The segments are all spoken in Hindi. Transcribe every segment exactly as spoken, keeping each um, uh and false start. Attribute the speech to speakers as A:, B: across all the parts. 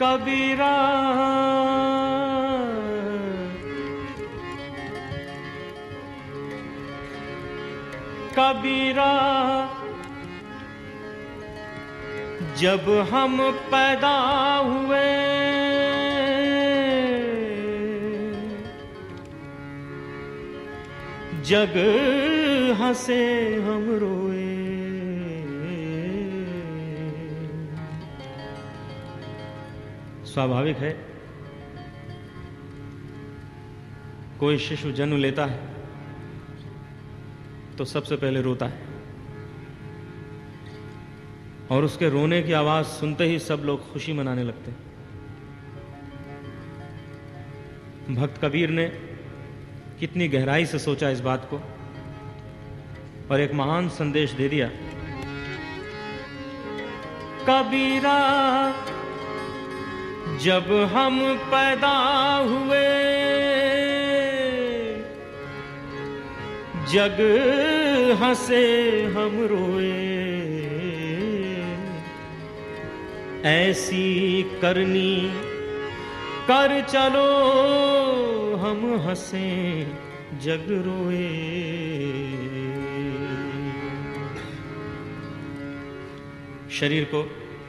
A: कबीरा कबीरा जब हम पैदा हुए जग हंसे हम रोए। स्वाभाविक है, कोई शिशु जन्म लेता है तो सबसे पहले रोता है और उसके रोने की आवाज सुनते ही सब लोग खुशी मनाने लगते हैं। भक्त कबीर ने कितनी गहराई से सोचा इस बात को और एक महान संदेश दे दिया। कबीरा जब हम पैदा हुए जग हंसे हम रोए। ऐसी करनी कर चलो हम हंसे जग रोए। शरीर को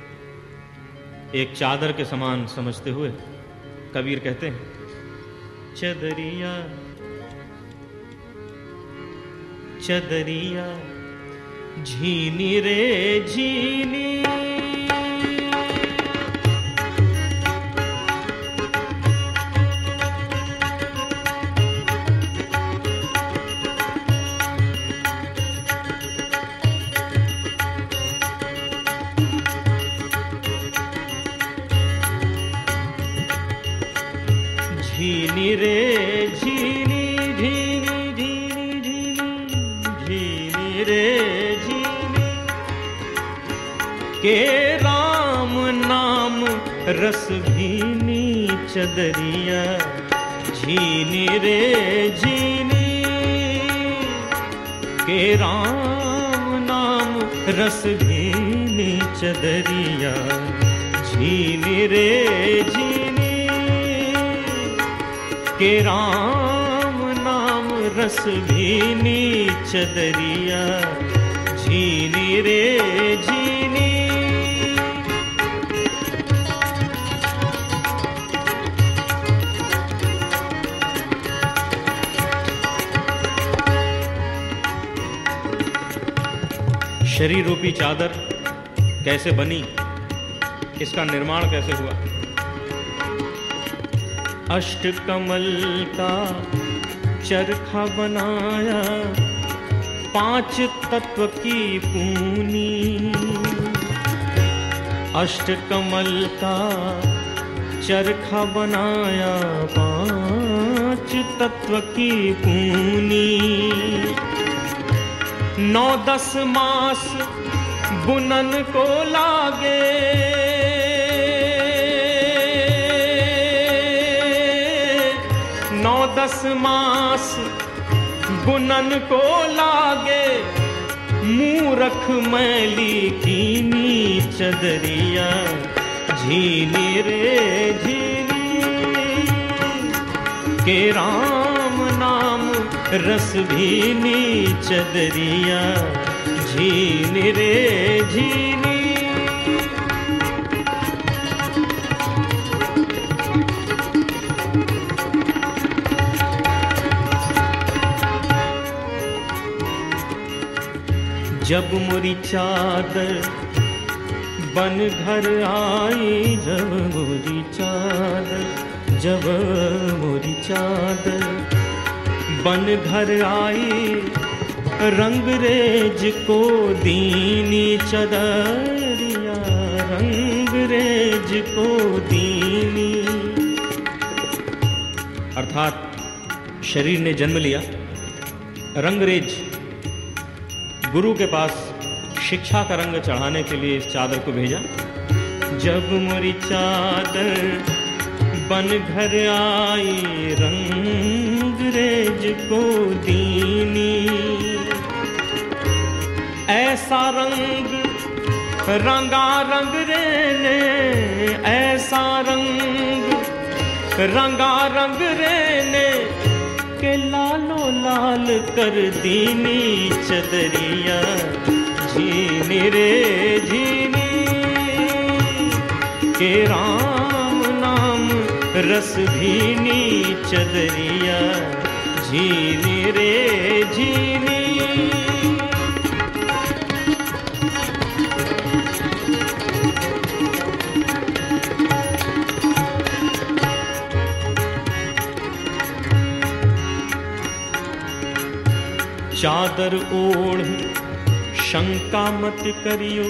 A: एक चादर के समान समझते हुए कबीर कहते हैं, चदरिया चदरिया झीनी रे झीनी झीनी रे झीनी झीनी झीनी झीनी झीनी रे झीनी के राम नाम रस भीनी चदरिया। झीनी रे झीनी के राम नाम रस भीनी चदरिया। झीनी रे झीनी के राम नाम रस भीनी चदरिया। झीनी रे झीनी शरीर रूपी चादर कैसे बनी, इसका निर्माण कैसे हुआ। अष्ट कमल का चरखा बनाया पांच तत्व की पूनी। अष्ट कमल का चरखा बनाया पांच तत्व की पूनी। नौ दस मास बुनन को लागे नौ दस मास बुनन को लागे। मूरख मैली कीनी चदरिया। झीनी रे झीनी के राम नाम रस भीनी चदरिया। झीनी रे झीनी जब मोरी चादर बन घर आई। जब मोरी चादर जब मोरी चादर बन घर आई। रंगरेज को दीनी चदरिया। रंगरेज को दीनी अर्थात शरीर ने जन्म लिया। रंगरेज गुरु के पास शिक्षा का रंग चढ़ाने के लिए इस चादर को भेजा। जब मोरी चादर बन घर आई। रंगरेज को दीनी। ऐसा रंग रंगा रंग रे ने ऐसा रंग, रंगा रंग रे ने के लालो लाल कर दीनी चदरिया, झीनी रे झीनी के राम नाम रस भीनी चदरिया, झीनी रे झीनी। चादर ओढ़ शंका मत करियो।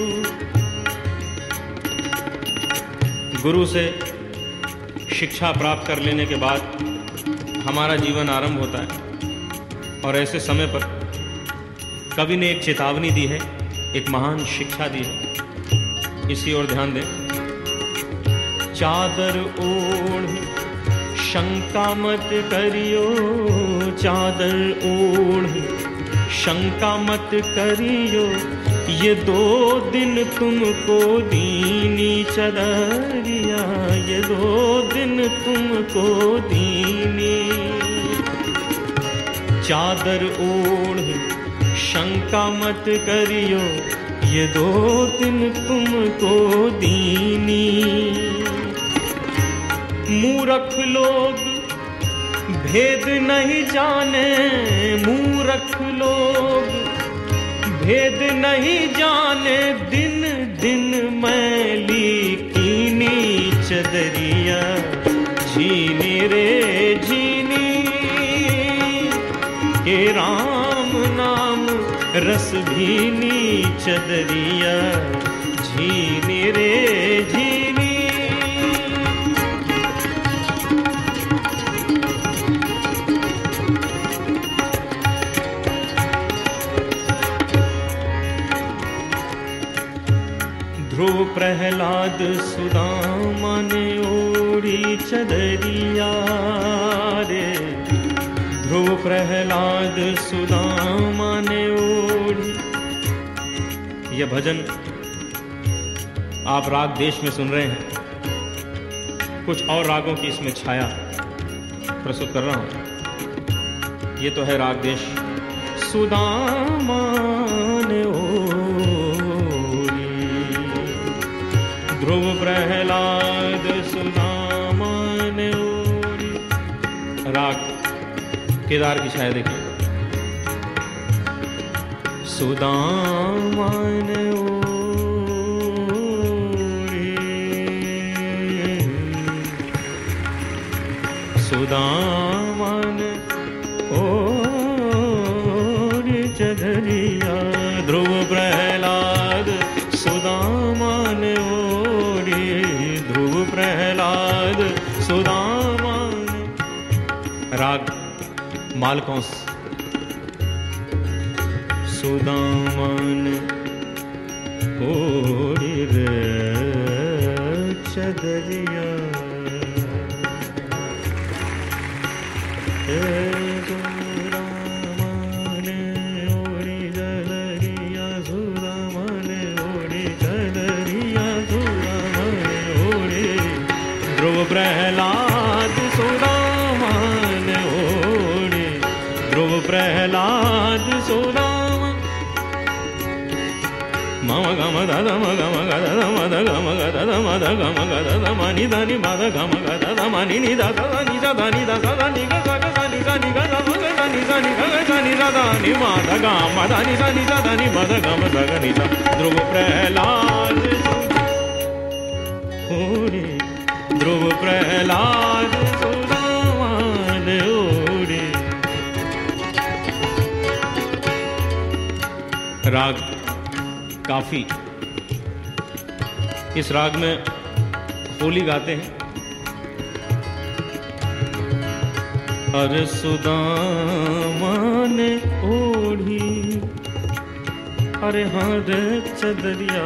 A: गुरु से शिक्षा प्राप्त कर लेने के बाद हमारा जीवन आरंभ होता है, और ऐसे समय पर कवि ने एक चेतावनी दी है, एक महान शिक्षा दी है, इसी ओर ध्यान दें। चादर ओढ़ शंका मत करियो, चादर ओढ़ शंका मत करियो, ये दो दिन तुमको दीनी चदरिया, ये दो दिन तुमको दीनी। चादर ओढ़ शंका मत करियो, ये दो दिन तुमको दीनी। मूर्ख लोग भेद नहीं जाने, मूर्ख लोग भेद नहीं जाने, दिन दिन मैली कीनी चदरिया, झीनी रे झीनी के राम नाम रस भीनी चदरिया, झीनी रे झीनी। ध्रुव प्रहलाद सुदामा ने ओढ़ी चदरिया रे, ध्रुव प्रहलाद सुदामा ने ओढ़ी। यह भजन आप राग देश में सुन रहे हैं, कुछ और रागों की इसमें छाया प्रस्तुत कर रहा हूं। ये तो है राग देश। सुदामा ने ध्रुव प्रहलाद सुदामा ने ओढ़ी। राग केदार की छाया देखिए। सुदामा ने ओढ़ी, सुदामा ने ओढ़ी चदरिया, ध्रुव प्रहलाद सुदामा ने ओढ़ी, ध्रुव प्रहलाद सुदामा ने। राग मालकौंस। सुदामा ने ओढ़ी रे चदरिया, प्रहलाद सुदामा ने ओढ़ी, ध्रुव प्रहलाद सुदामा। मम गम दद म गम गद मद गम गद मद गम गद मनि धनि मद गम गद मनि नि द द नि द नि द द नि ग ग ग नि ग नि ग ग ग नि ग नि ग ग नि द द नि म द ग म द नि द नि द नि मद गम द ग नि द। ध्रुव प्रहलाद ओढ़ी, ध्रुव प्रहलाद सुदामा ने ओढ़ी। राग काफी। इस राग में होली गाते हैं। अरे सुदामा ने ओढ़ी, अरे हाँ रे चदरिया,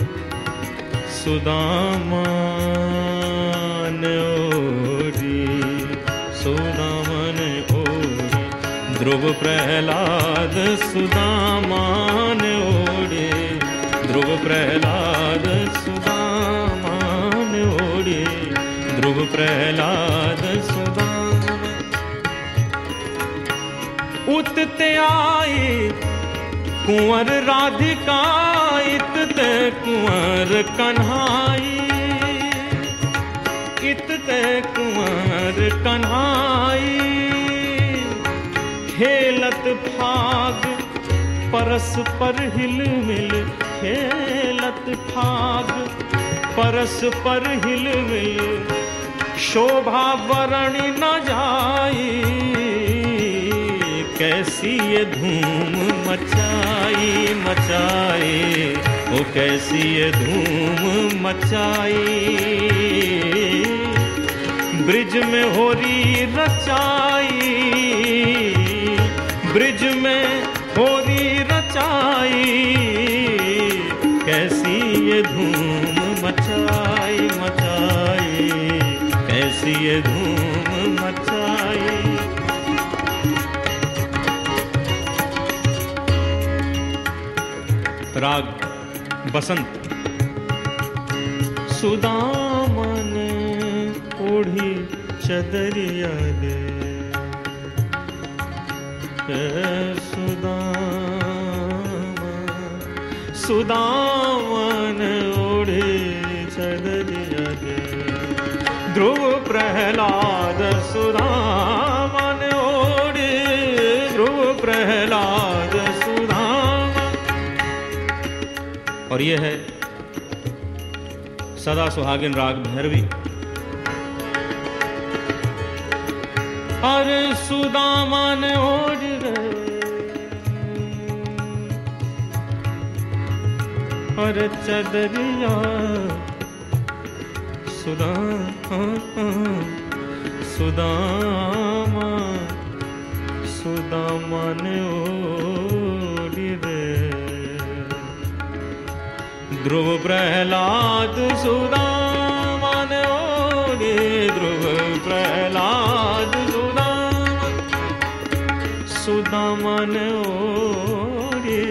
A: सुदामा ने ओढ़ी, सुदामा ने ओढ़ी, ध्रुव प्रहलाद सुदामा ने ओढ़ी, ध्रुव प्रहलाद सुदामान ओढ़े, ध्रुव प्रहलाद सुदामा। उतते आई कुंवर राधिका, इतते कुंवर कन्हाई, इतते कुंवर कन्हाई। खेलत फाग परस्पर हिल मिल, खेलत फाग परस्पर हिल मिल, शोभा वरण न जाई। कैसी ये धूम मचाई मचाई, ओ कैसी ये धूम मचाई। ब्रिज में होरी रचाई, ब्रिज में होरी रचाई। कैसी ये धूम मचाई मचाई, कैसी ये धूम मचाई। राग बसंत। सुदामन ओढ़ी चदरिया दे, सुदामा सुदामन ओढ़ी चदरिया दे। ध्रुव प्रहलाद सुदामन ओढ़ी, ध्रुव प्रहलाद सुदामा। और यह है सदा सुहागिन राग भैरवी। अरे सुदामन ओढ़ गए, अरे चदरिया सुदामा, सुदामा सुदामन ओढ़ गए। ध्रुव प्रहलाद सुदामन ओढ़े, ध्रुव प्रहलाद सुदामन, सुदामन ओढ़े,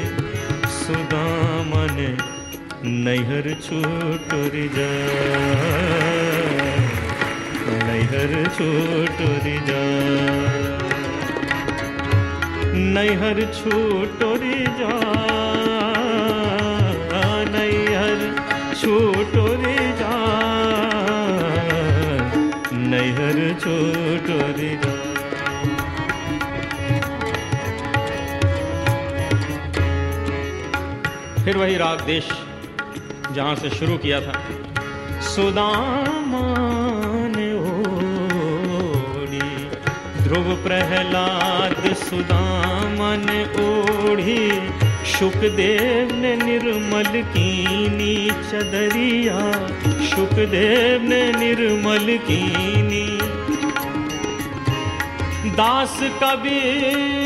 A: सुदामन नैहर छूटुर जा, नैहर छूटुर जा, नैहर छूटुर जा, नैहर छूटुर जा, नैहर छूटुर जा। फिर वही राग देश जहां से शुरू किया था। सुदामान ओढ़ी, ध्रुव प्रहलाद सुदामन ओढ़ी। शुकदेव ने निर्मल कीनी चदरिया, शुकदेव ने निर्मल कीनी। दास कबीर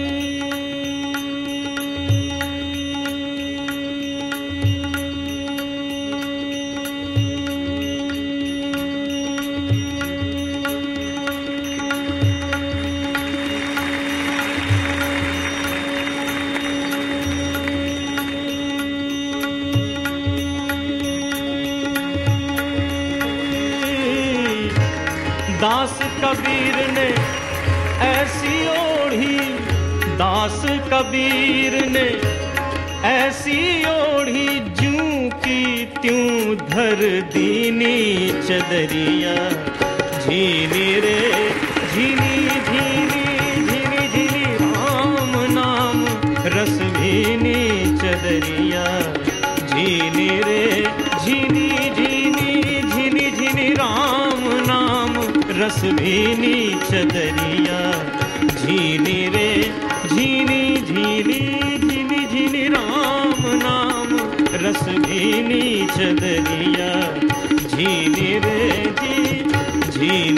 A: दास कबीर ने ऐसी ओढ़ी, दास कबीर ने ऐसी ओढ़ी। जूं की त्यों धर दीनी चदरिया, झीनी रे झीनी झीनी झीनी झीनी राम नाम रस भीनी चदरिया। झीनी रे झीनी झीनी झीनी झीनी राम नाम रस भीनी चदरिया। झीनी रे झीनी झीनी झीनी झीनी राम नाम रस भीनी चदरिया। झीनी रे जी झीनी